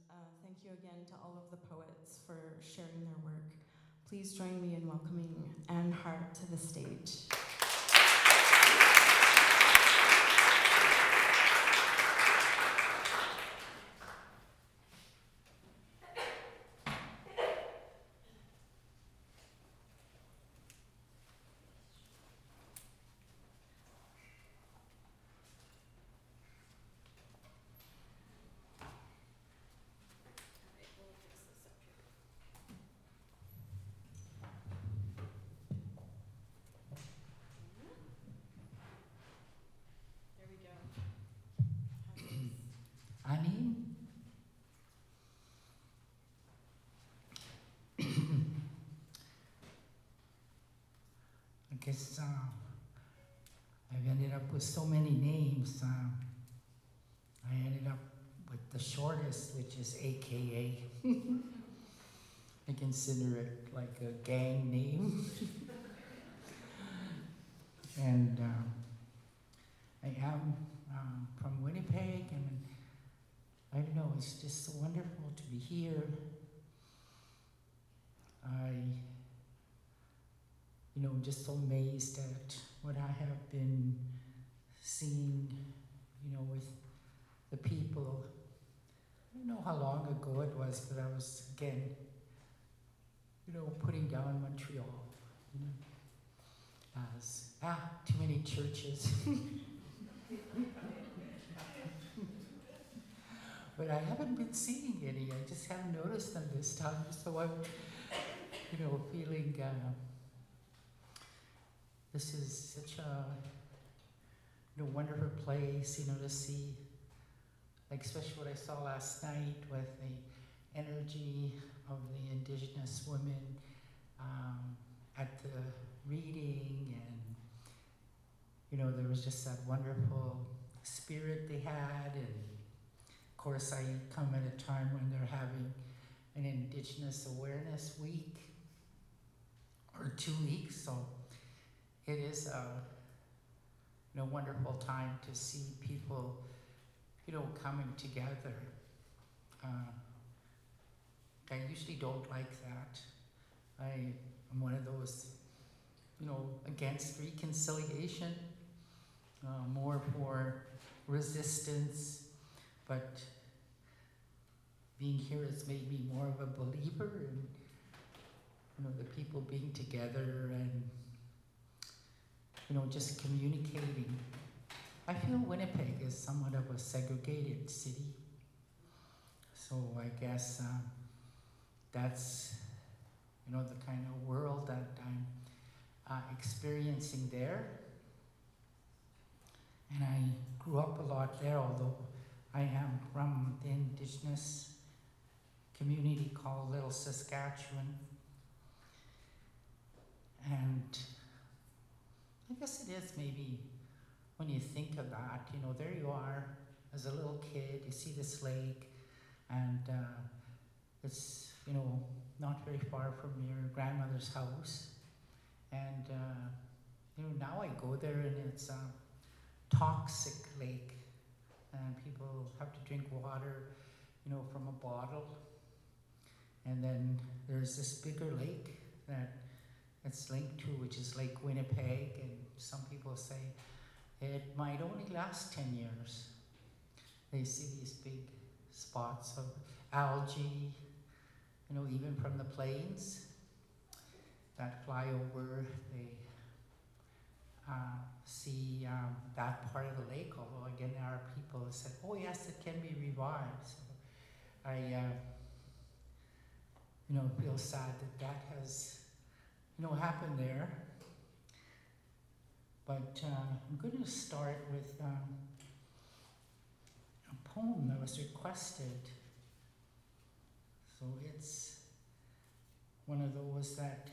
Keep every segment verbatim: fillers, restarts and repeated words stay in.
Uh, thank you again to all of the poets for sharing their work. Please join me in welcoming Anne Hart to the stage. Annie? I guess uh, I've ended up with so many names. Uh, I ended up with the shortest, which is A K A. I consider it like a gang name. and uh, I am um, from Winnipeg, and I don't know, it's just so wonderful to be here. I, you know, just so amazed at what I have been seeing, you know, with the people. I don't know how long ago it was, but I was, again, you know, putting down Montreal, you know, as, ah, too many churches. But I haven't been seeing any. I just haven't noticed them this time. So I'm, you know, feeling uh, this is such a, you know, wonderful place, you know, to see, like especially what I saw last night with the energy of the Indigenous women um, at the reading, and, you know, there was just that wonderful spirit they had. And of course, I come at a time when they're having an Indigenous Awareness Week, or two weeks, so it is a, you know, wonderful time to see people, you know, coming together. Uh, I usually don't like that. I am one of those, you know, against reconciliation, uh, more for resistance, but being here has made me more of a believer in, you know, the people being together and, you know, just communicating. I feel Winnipeg is somewhat of a segregated city, so I guess uh, that's, you know, the kind of world that I'm uh, experiencing there. And I grew up a lot there, although I am from the Indigenous community called Little Saskatchewan. And I guess it is maybe, when you think of that, you know, there you are as a little kid, you see this lake, and uh, it's, you know, not very far from your grandmother's house. And, uh, you know, now I go there and it's a toxic lake, and people have to drink water, you know, from a bottle. And then there's this bigger lake that it's linked to, which is Lake Winnipeg, and some people say it might only last ten years. They see these big spots of algae, you know, even from the planes that fly over. They uh, see um, that part of the lake, although again there are people who said, oh yes, it can be revived. So I, uh, you know, feel sad that that has, you know, happened there. But uh, I'm going to start with um, a poem that was requested. So it's one of those that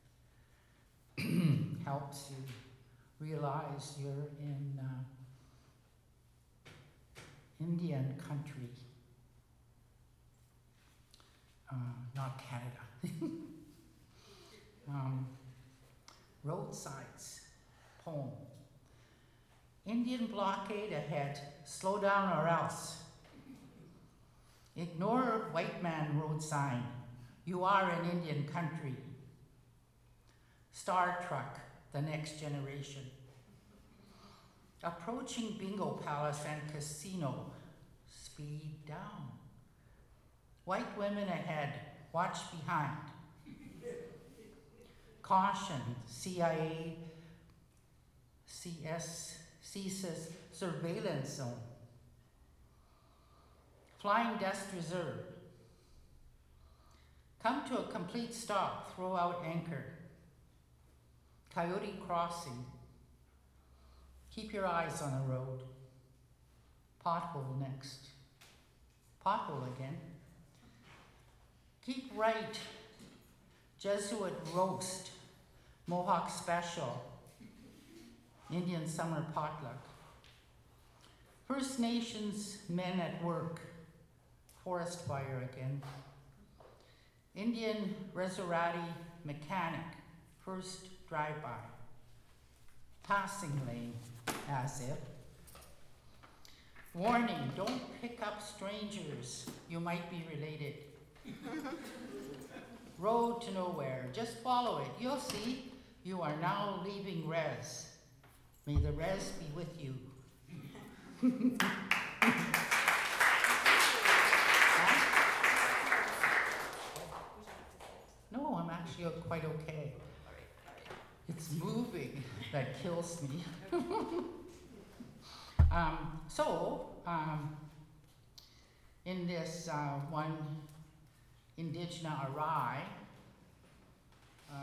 helps you realize you're in uh, Indian country, uh, not Canada. um, Roadsides poem. Indian blockade ahead, slow down or else. Ignore white man road sign. You are an Indian country. Star Trek, the next generation. Approaching bingo palace and casino. Speed down. White women ahead, watch behind. Caution, C I A, C S, CSIS surveillance zone. Flying desk reserved. Come to a complete stop, throw out anchor. Coyote crossing. Keep your eyes on the road. Pothole next. Pothole again. Keep right. Jesuit roast. Mohawk special. Indian summer potluck. First Nations men at work. Forest fire again. Indian Resurati mechanic. First drive-by. Passing lane, as if. Warning, don't pick up strangers. You might be related. Road to nowhere, just follow it. You'll see, you are now leaving res. May the res be with you. No, I'm actually quite okay. It's moving that kills me. um, so, um, in this uh, one Indigena Arai, uh,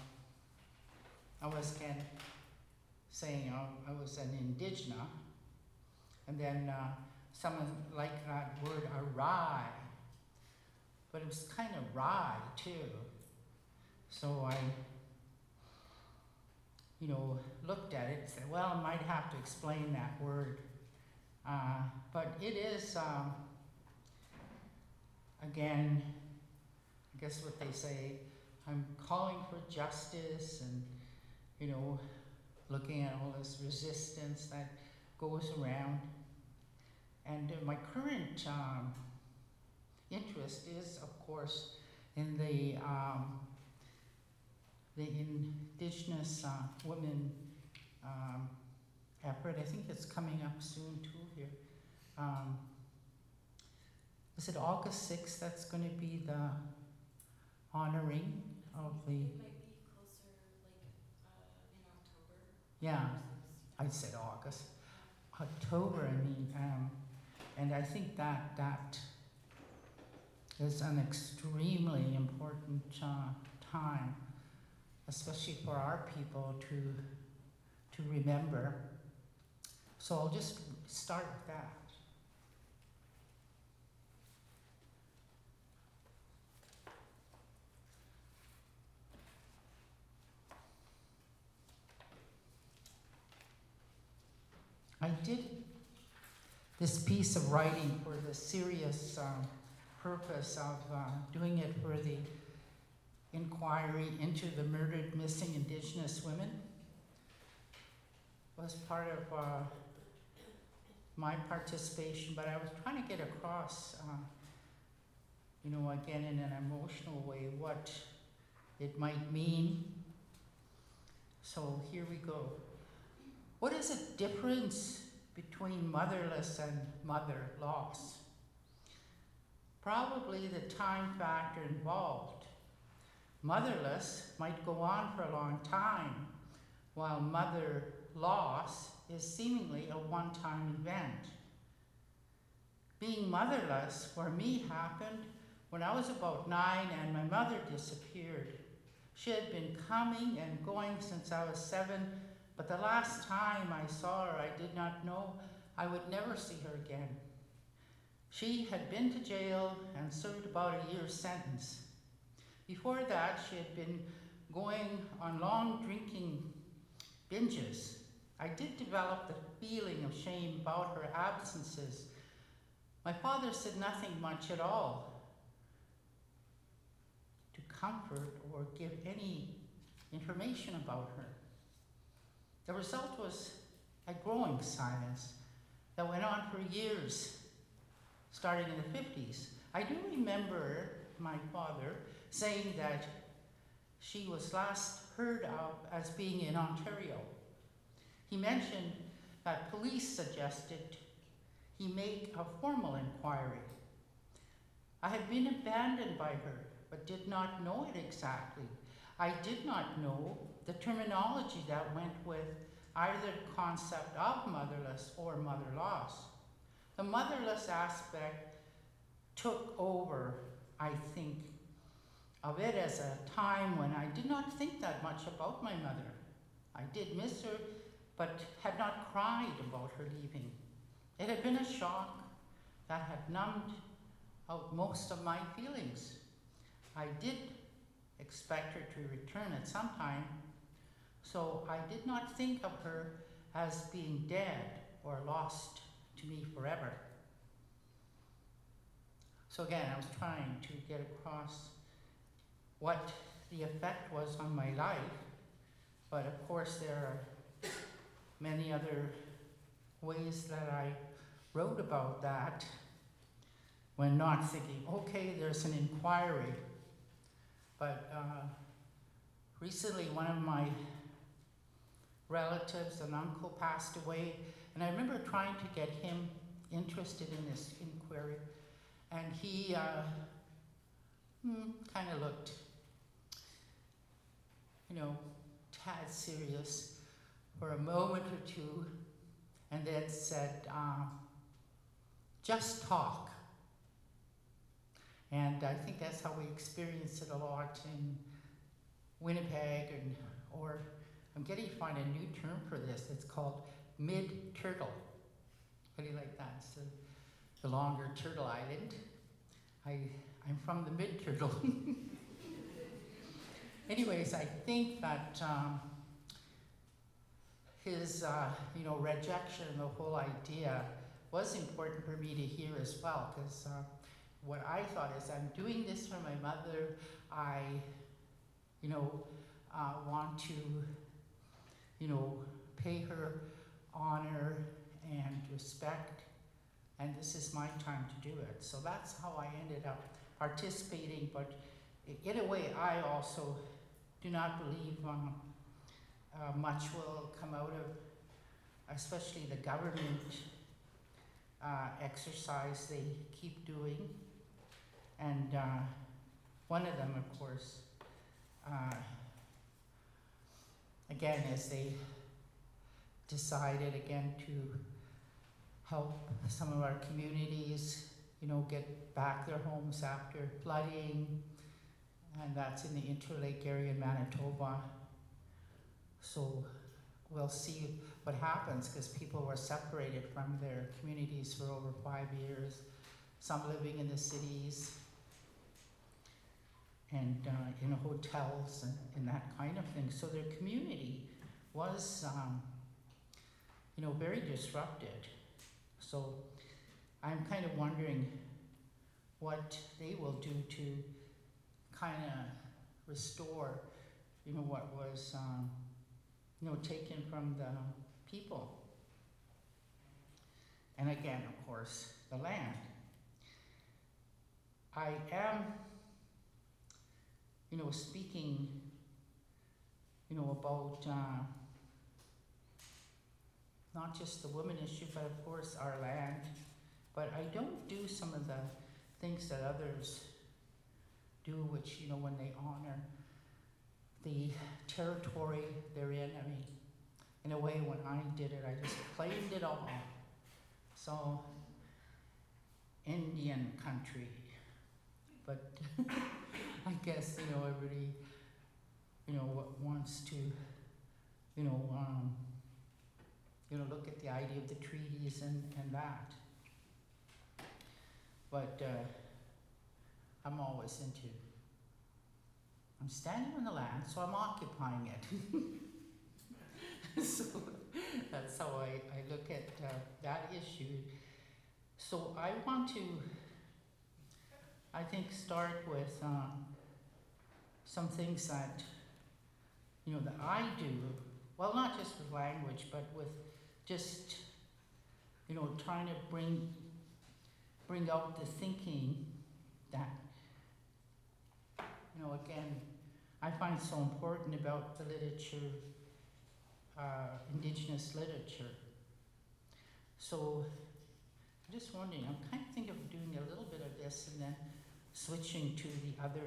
I was again saying uh, I was an Indigena, and then uh, someone liked that word Arai, but it was kind of rye too. So I you know, looked at it and said, well, I might have to explain that word. Uh, but it is, um, again, I guess what they say, I'm calling for justice and, you know, looking at all this resistance that goes around. And uh, my current um, interest is, of course, in the um, the Indigenous uh, women um, effort. I think it's coming up soon too here. Um, is it August sixth that's going to be the honoring of the... It might be closer, like, uh, in October. Yeah, I said August. October, I mean, um, and I think that that is an extremely important uh, time, especially for our people to to remember. So I'll just start with that. I did this piece of writing for the serious um, purpose of uh, doing it for the inquiry into the murdered missing Indigenous women. It was part of uh, my participation, but I was trying to get across, uh, you know, again in an emotional way, what it might mean. So here we go. What is the difference between motherless and mother loss? Probably the time factor involved. Motherless might go on for a long time, while mother loss is seemingly a one-time event. Being motherless for me happened when I was about nine and my mother disappeared. She had been coming and going since I was seven, but the last time I saw her, I did not know I would never see her again. She had been to jail and served about a year's sentence. Before that, she had been going on long drinking binges. I did develop the feeling of shame about her absences. My father said nothing much at all to comfort or give any information about her. The result was a growing silence that went on for years. starting in the fifties. I do remember my father saying that she was last heard of as being in Ontario. He mentioned that police suggested he make a formal inquiry. I had been abandoned by her, but did not know it exactly. I did not know the terminology that went with either the concept of motherless or mother loss. The motherless aspect took over, I think, of it as a time when I did not think that much about my mother. I did miss her, but had not cried about her leaving. It had been a shock that had numbed out most of my feelings. I did expect her to return at some time, so I did not think of her as being dead or lost to me forever. So again, I was trying to get across what the effect was on my life, but of course there are many other ways that I wrote about that when not thinking, okay, there's an inquiry. But uh, recently one of my relatives, an uncle, passed away, and I remember trying to get him interested in this inquiry, and he uh, hmm, kind of looked, you know, tad serious for a moment or two, and then said, uh, just talk. And I think that's how we experience it a lot in Winnipeg, and, or I'm getting to find a new term for this. It's called mid-turtle. How do you like that? So the longer Turtle Island. I, I'm from the mid-turtle. Anyways, I think that um, his, uh, you know, rejection of the whole idea was important for me to hear as well, because uh, what I thought is, I'm doing this for my mother. I, you know, uh, want to, you know, pay her honor and respect, and this is my time to do it. So that's how I ended up participating, but in a way, I also do not believe um, uh, much will come out of, especially the government uh, exercise they keep doing. And uh, one of them, of course, uh, again, as they decided again to help some of our communities, you know, get back their homes after flooding, and that's in the Interlake area in Manitoba. So we'll see what happens, because people were separated from their communities for over five years, some living in the cities and uh, in hotels and, and that kind of thing. So their community was, um, you know, very disrupted. So I'm kind of wondering what they will do to kind of restore, you know, what was, um, you know, taken from the people. And again, of course, the land. I am, you know, speaking, you know, about uh, not just the women issue, but of course our land. But I don't do some of the things that others do, which, you know, when they honor the territory they're in. I mean, in a way, when I did it, I just claimed it all. So, Indian country. But I guess, you know, everybody, you know, wants to, you know, um, you know, look at the idea of the treaties and, and that. But uh, I'm always into, I'm standing on the land, so I'm occupying it. So that's how I, I look at uh, that issue. So I want to, I think, start with um, some things that, you know, that I do, well, not just with language, but with just, you know, trying to bring bring out the thinking that, you know, again, I find so important about the literature, uh, Indigenous literature. So I'm just wondering, I'm kind of thinking of doing a little bit of this and then switching to the other,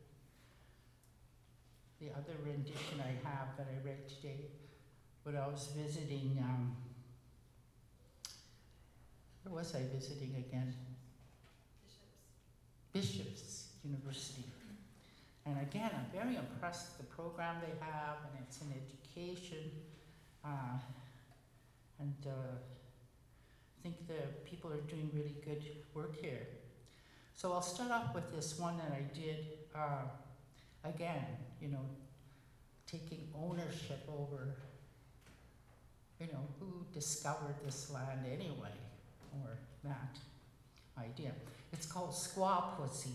the other rendition I have that I read today when I was visiting, um, where was I visiting again? Bishops. Bishops University. And again, I'm very impressed with the program they have, and it's in education. Uh, and uh, I think the people are doing really good work here. So I'll start off with this one that I did, uh, again, you know, taking ownership over, you know, who discovered this land anyway, or that idea. It's called Squaw Pussy.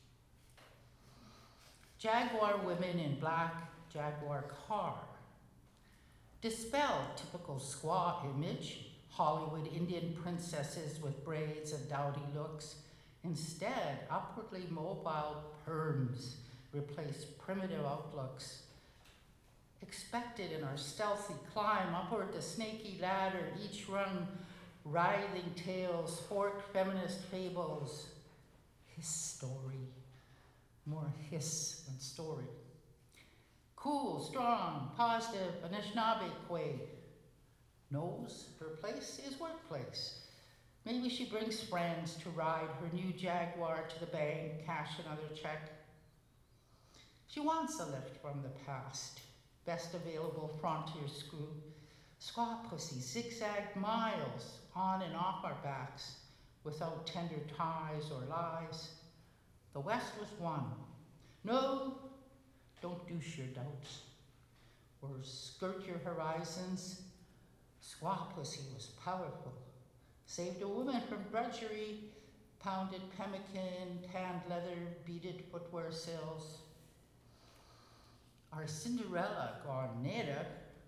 Jaguar women in black Jaguar car. Dispel typical squaw image, Hollywood Indian princesses with braids and dowdy looks. Instead, upwardly mobile perms replace primitive outlooks. Expected in our stealthy climb upward the snaky ladder, each rung writhing tales, forked feminist fables. His story. More hiss than story. Cool, strong, positive, Anishinaabe Quay. Knows her place is workplace. Maybe she brings friends to ride her new Jaguar to the bank, cash another check. She wants a lift from the past. Best available frontier screw. Squaw pussy zigzagged miles on and off our backs without tender ties or lies. The West was one. No, don't douche your doubts or skirt your horizons. Squaw pussy was powerful. Saved a woman from drudgery, pounded pemmican, tanned leather, beaded footwear sales. Our Cinderella Garneta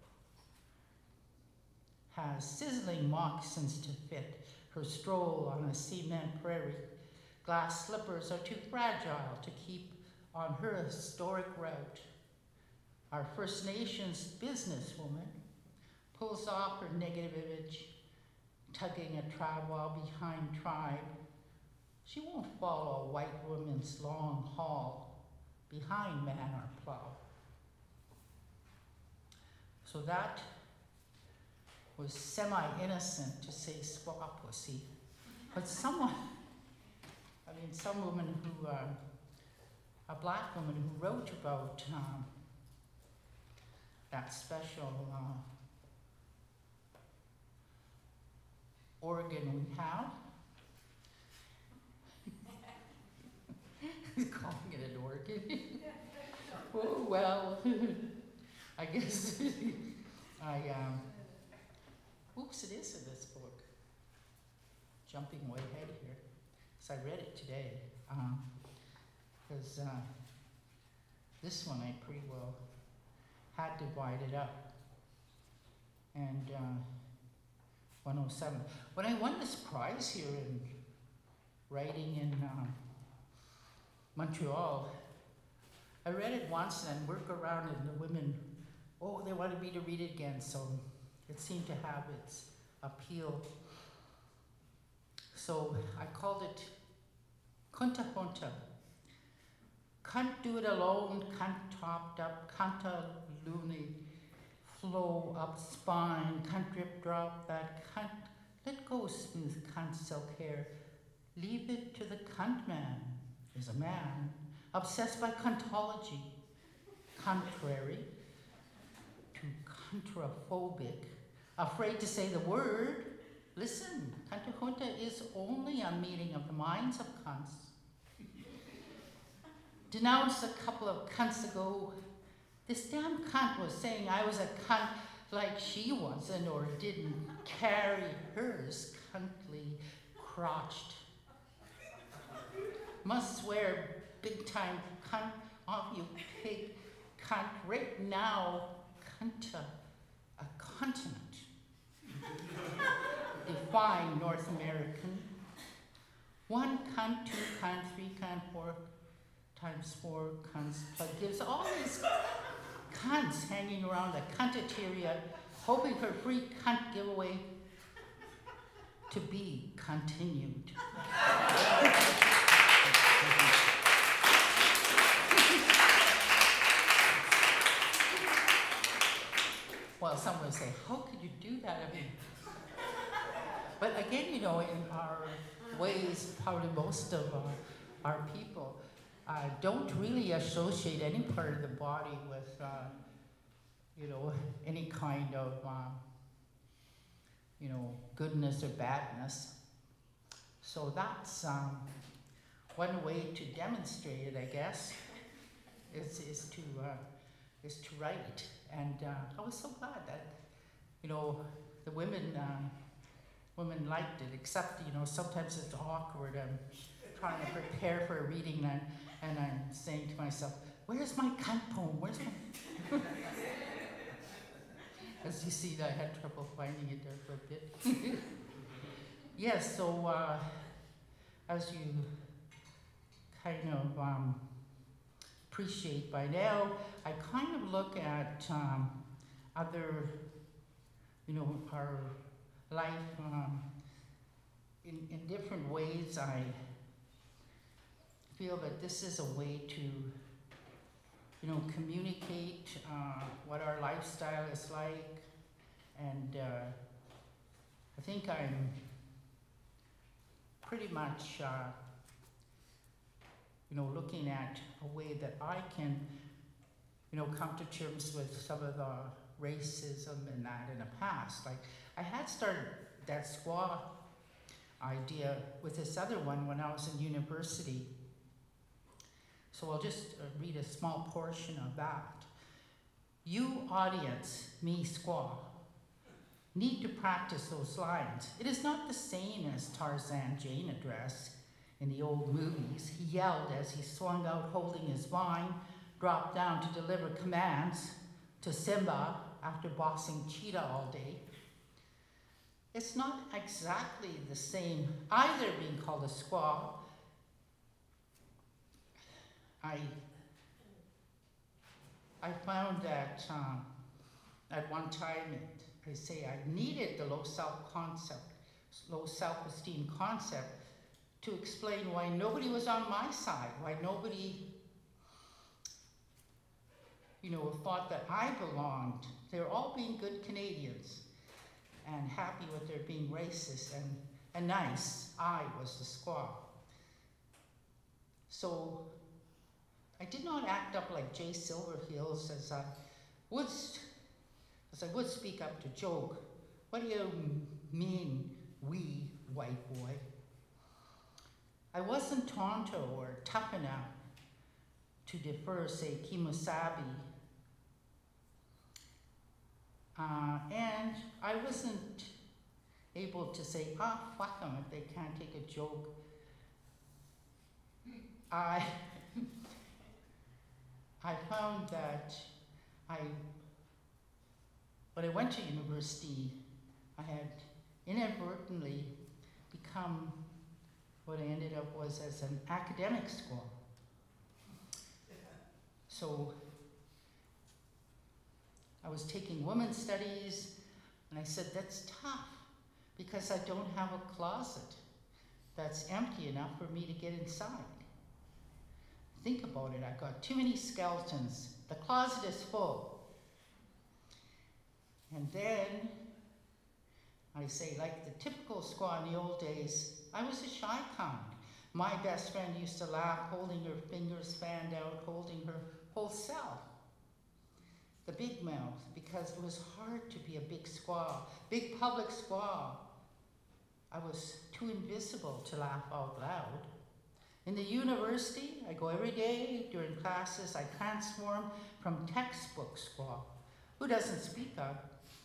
has sizzling moccasins to fit her stroll on a cement prairie. Glass slippers are too fragile to keep on her historic route. Our First Nations businesswoman pulls off her negative image, tugging a travois behind tribe. She won't follow a white woman's long haul behind man or plow. So that was semi-innocent to say squaw pussy, but someone, I mean, some woman who, uh, a black woman who wrote about um, that special uh, organ we have, calling it an organ. Oh, well, I guess I, um, oops, it is in this book. Jumping way ahead here. So I read it today. Because um, uh, this one I pretty well had divided up. And uh, one oh seven. When I won this prize here in writing in um, Montreal, I read it once and worked around and the women, oh, they wanted me to read it again, so it seemed to have its appeal. So I called it Kunta Hunta. Cunt do it alone, cunt topped up, cunta loony, flow up spine, cunt drip drop that cunt, let go smooth cunt silk hair, leave it to the cunt man, is a man, obsessed by cuntology, contrary to contraphobic, afraid to say the word. Listen, Kunta Hunta is only a meeting of the minds of cunts. Denounced a couple of cunts ago, this damn cunt was saying I was a cunt like she wasn't or didn't carry hers cuntly crotched. Must swear big time cunt off you pig cunt right now, cunta, a continent. Define North American. One cunt, two cunt, three cunt, four times four cunts plus gives all these cunts hanging around the cuntateria, hoping for a free cunt giveaway to be continued. Well, some would say, how could you do that? I mean, but again, you know, in our ways, probably most of our, our people uh, don't really associate any part of the body with, uh, you know, any kind of, um, you know, goodness or badness. So that's um, one way to demonstrate it, I guess, is, is to uh, is to write. And uh, I was so glad that, you know, the women um, women liked it, except, you know, sometimes it's awkward. I'm trying to prepare for a reading and, and I'm saying to myself, where's my cunt poem? Where's my... As you see, I had trouble finding it there for a bit. Yes, so uh, as you kind of um, appreciate by now, I kind of look at um, other, you know, our life um, in, in different ways. I feel that this is a way to, you know, communicate uh, what our lifestyle is like, and uh, I think I'm pretty much, uh, you know, looking at a way that I can, you know, come to terms with some of the racism and that in the past. Like, I had started that squaw idea with this other one when I was in university. So I'll just uh, read a small portion of that. You audience, me squaw, need to practice those lines. It is not the same as Tarzan Jane address in the old movies. He yelled as he swung out holding his vine, dropped down to deliver commands to Simba after bossing Cheetah all day. It's not exactly the same either being called a squaw. I, I found that um, at one time, it, I say I needed the low self-concept, low self-esteem concept to explain why nobody was on my side, why nobody, you know, thought that I belonged. They were all being good Canadians and happy with their being racist and, and nice. I was the squaw. So I did not act up like Jay Silverheels as I would, as I would speak up to joke. What do you mean, we, white boy? I wasn't Tonto or tough enough to defer, say, Kemosabe. Uh, and I wasn't able to say, ah, fuck them if they can't take a joke. I, I found that I, when I went to university, I had inadvertently become what I ended up was as an academic squaw. So I was taking women's studies, and I said, that's tough, because I don't have a closet that's empty enough for me to get inside. Think about it, I've got too many skeletons. The closet is full. And then I say, like the typical squaw in the old days, I was a shy kind. My best friend used to laugh, holding her fingers fanned out, holding her whole self. The big mouth, because it was hard to be a big squaw, big public squaw. I was too invisible to laugh out loud. In the university, I go every day during classes, I transform from textbook squaw. Who doesn't speak up?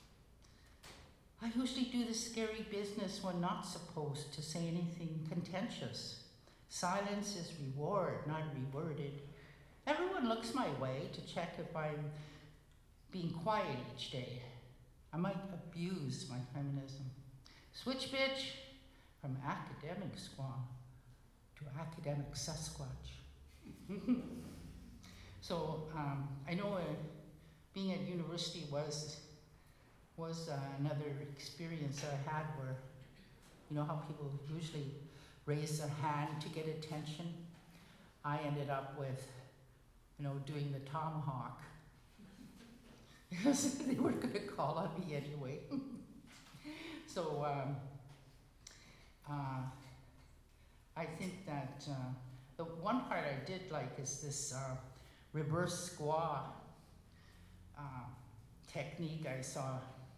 I usually do the scary business when not supposed to say anything contentious. Silence is reward, not reworded. Everyone looks my way to check if I'm being quiet each day. I might abuse my feminism. Switch bitch from academic squaw to academic Sasquatch. So um, I know uh, being at university was was uh, another experience I had where, you know how people usually raise their hand to get attention? I ended up with, you know, doing the tomahawk. Because they were going to call on me anyway. So um, uh, I think that uh, the one part I did like is this uh, reverse squaw uh, technique I saw.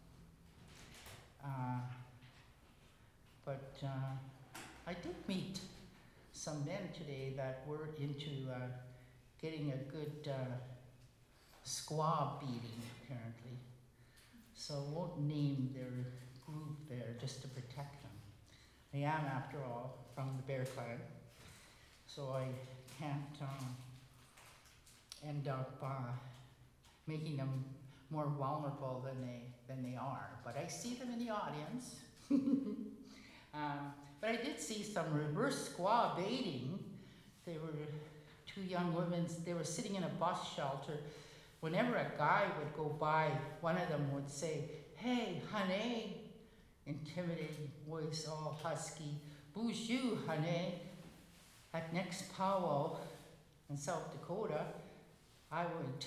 Uh, but uh, I did meet some men today that were into uh, getting a good uh, squaw beating, apparently. So I won't name their group there just to protect them. I am, after all, from the Bear Clan, so I can't um, end up uh, making them more vulnerable than they than they are. But I see them in the audience. um, but I did see some reverse squaw baiting. They were two young women. They were sitting in a bus shelter. Whenever a guy would go by, one of them would say, "Hey, honey," intimidating voice, all husky. "Bonjour, honey." At next powwow in South Dakota, I would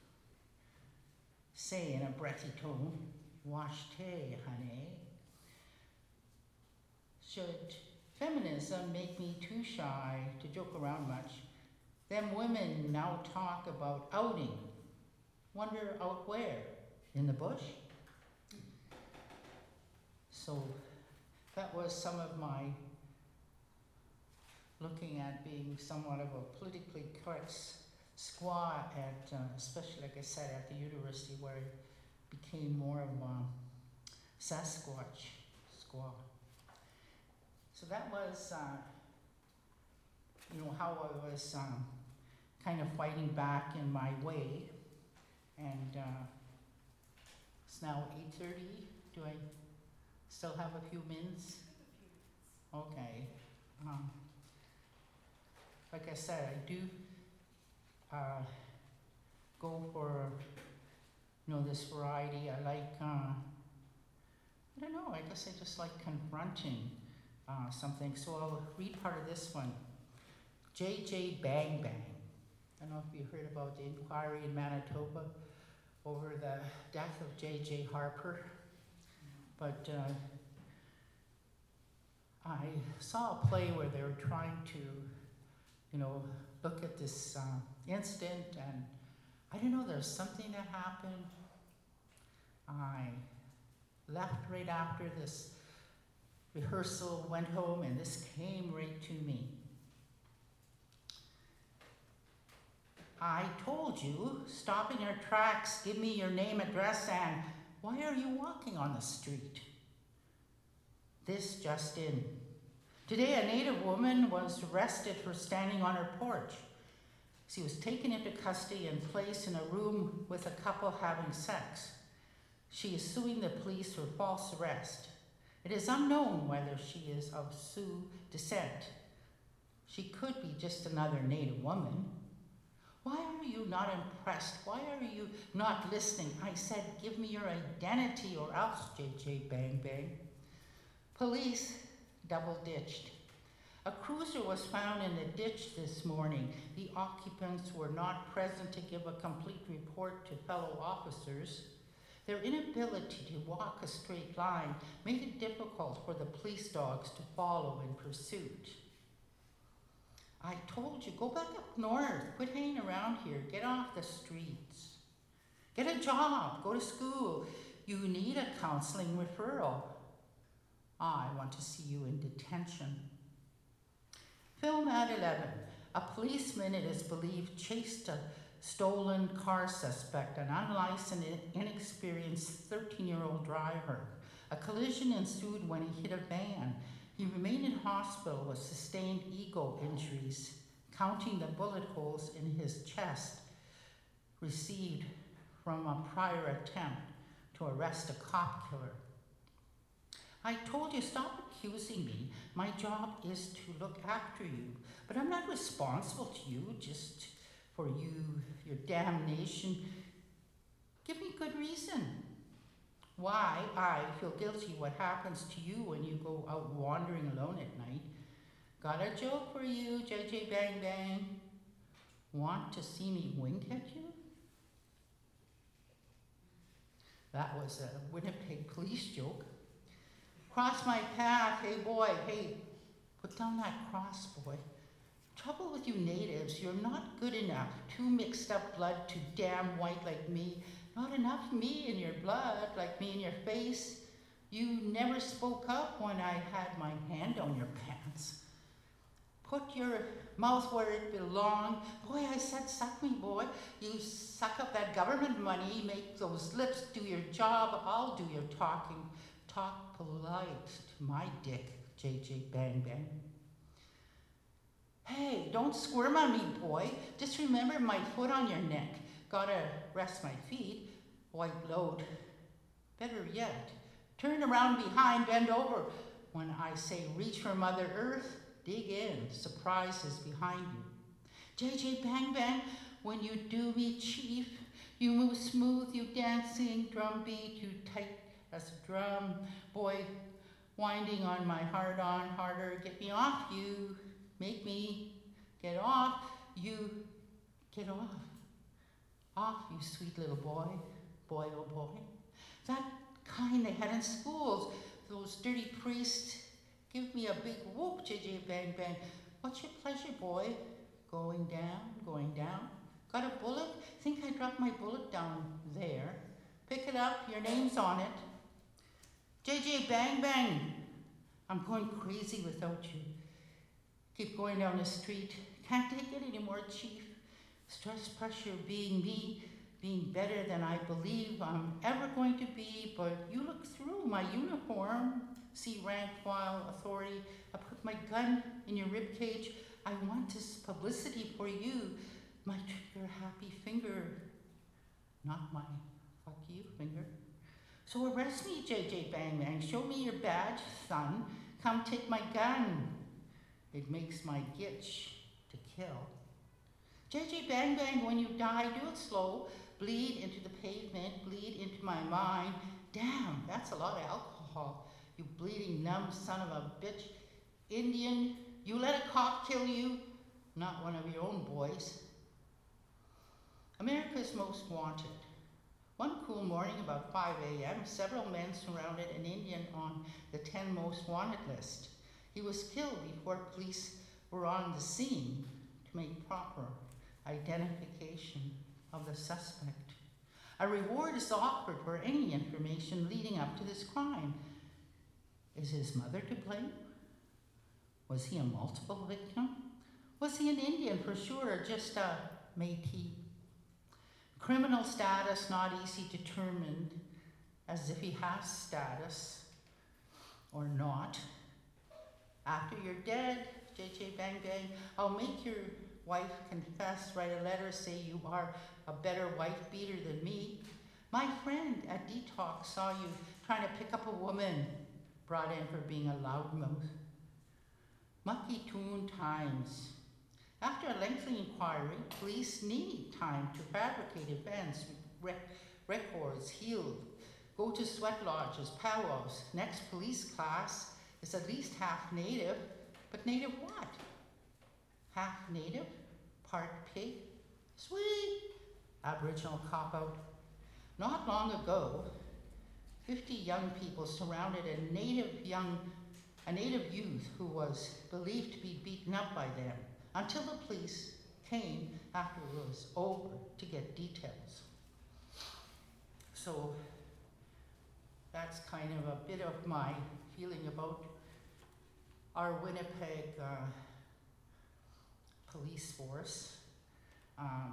say in a breathy tone, "Wash tay, honey." Should feminism make me too shy to joke around much? Them women now talk about outing. Wonder out where? In the bush? So that was some of my looking at being somewhat of a politically correct squaw at, uh, especially like I said, at the university where I became more of a Sasquatch squaw. So that was, uh, you know, how I was um, kind of fighting back in my way. And uh, it's now eight thirty. Do I still have a few minutes? Okay. Um, like I said, I do uh, go for, you know, this variety. I like, uh, I don't know, I guess I just like confronting uh, something. So I'll read part of this one. J J Bang Bang. I don't know if you heard about the inquiry in Manitoba over the death of J J Harper, but uh, I saw a play where they were trying to, you know, look at this uh, incident, and I don't know, there's something that happened. I left right after this rehearsal, went home, and this came right to me. "I told you, stop in your tracks, give me your name, address, and why are you walking on the street?" This just in. Today, a Native woman was arrested for standing on her porch. She was taken into custody and placed in a room with a couple having sex. She is suing the police for false arrest. It is unknown whether she is of Sioux descent. She could be just another Native woman. "Why are you not impressed? Why are you not listening? I said, give me your identity or else, J J Bang Bang." Police double-ditched. A cruiser was found in the ditch this morning. The occupants were not present to give a complete report to fellow officers. Their inability to walk a straight line made it difficult for the police dogs to follow in pursuit. "I told you, go back up north. Quit hanging around here. Get off the streets. Get a job. Go to school. You need a counseling referral. I want to see you in detention." Film at eleven. A policeman, it is believed, chased a stolen car suspect, an unlicensed, inexperienced thirteen-year-old driver. A collision ensued when he hit a van. He remained in hospital with sustained ego injuries, counting the bullet holes in his chest received from a prior attempt to arrest a cop killer. I told you, stop accusing me. My job is to look after you. But I'm not responsible to you just for you, your damnation. Give me good reason why I feel guilty what happens to you when you go out wandering alone at night. Got a joke for you, J J Bang Bang. Want to see me wink at you? That was a Winnipeg police joke. Cross my path, hey boy, hey, put down that cross, boy. Trouble with you natives, you're not good enough. Too mixed up blood, too damn white like me. Not enough me in your blood, like me in your face. You never spoke up when I had my hand on your pants. Put your mouth where it belonged. Boy, I said suck me, boy. You suck up that government money, make those lips do your job, I'll do your talking. Talk polite to my dick, J J Bang Bang. Hey, don't squirm on me, boy. Just remember my foot on your neck. Gotta rest my feet. White load. Better yet, turn around behind, bend over. When I say reach for Mother Earth, dig in. Surprise is behind you. J J Bang Bang, when you do me, chief, you move smooth, you dancing drum beat, you tight as a drum. Boy, winding on my hard on, harder, get me off you. Make me get off, you get off. Off, you sweet little boy, boy oh boy. That kind they had in schools, those dirty priests. Give me a big whoop, J J Bang Bang. What's your pleasure, boy? Going down, going down. Got a bullet? Think I dropped my bullet down there. Pick it up, your name's on it. J J Bang Bang. I'm going crazy without you. Keep going down the street. Can't take it anymore, chief. Stress, pressure, being me, being better than I believe I'm ever going to be, but you look through my uniform. See rank, file, authority. I put my gun in your ribcage. I want this publicity for you. My trigger happy finger, not my fuck you finger. So arrest me, J J Bang Bang. Show me your badge, son. Come take my gun. It makes my gitch to kill. J J Bang Bang, when you die, do it slow. Bleed into the pavement, bleed into my mind. Damn, that's a lot of alcohol. You bleeding numb son of a bitch. Indian, you let a cop kill you, not one of your own boys. America's Most Wanted. One cool morning about five a.m., several men surrounded an Indian on the ten most wanted list. He was killed before police were on the scene to make proper identification of the suspect. A reward is offered for any information leading up to this crime. Is his mother to blame? Was he a multiple victim? Was he an Indian for sure, or just a Métis? Criminal status not easy determined, as if he has status or not. After you're dead, J J Bang Bang, I'll make your wife confess, write a letter, say you are a better wife beater than me. My friend at Detox saw you trying to pick up a woman, brought in for being a loudmouth. Mucky Toon times. After a lengthy inquiry, police need time to fabricate events, rec- records, healed, go to sweat lodges, powwows. Next police class is at least half native, but native what? Half native, part pig? Sweet! Aboriginal cop-out. Not long ago, fifty young people surrounded a native young, a native youth who was believed to be beaten up by them, until the police came after it was over to get details. So that's kind of a bit of my feeling about our Winnipeg uh, police force. Um,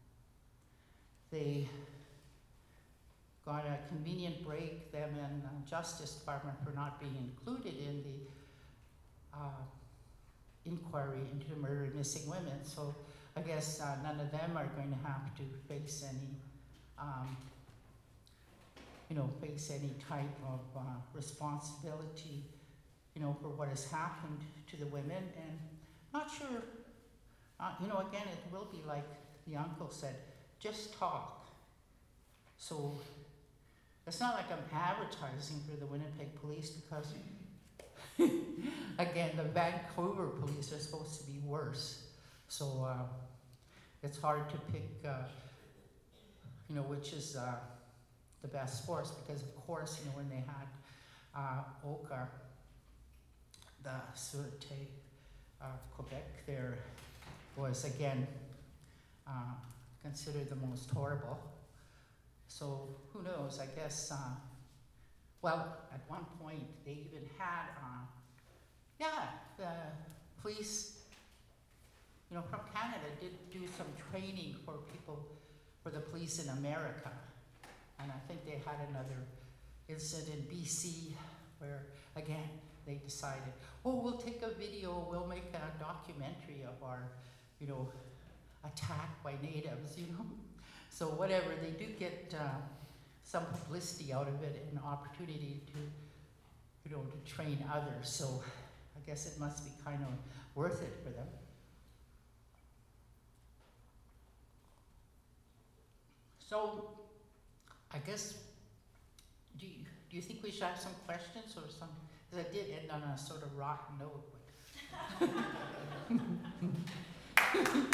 they got a convenient break, them and the Justice Department, for not being included in the uh, inquiry into the murder of missing women. So I guess uh, none of them are going to have to face any um, you know, face any type of uh, responsibility, you know, for what has happened to the women. And not sure, uh, you know, again, it will be like the uncle said, just talk. So it's not like I'm advertising for the Winnipeg Police, because again, the Vancouver Police are supposed to be worse. So uh, it's hard to pick, uh, you know, which is uh, the best force, because of course, you know, when they had uh, Oka, the Sûreté uh, Quebec there was again uh, considered the most horrible. So who knows, I guess, uh, well, at one point they even had, uh, yeah, the police, you know, from Canada did do some training for people, for the police in America. And I think they had another incident in B C where, again, they decided, oh, we'll take a video, we'll make a documentary of our, you know, attack by natives, you know. So whatever, they do get uh, some publicity out of it and opportunity to, you know, to train others. So I guess it must be kind of worth it for them. So I guess, do you, do you think we should have some questions or some, because I did end on a sort of rotten note.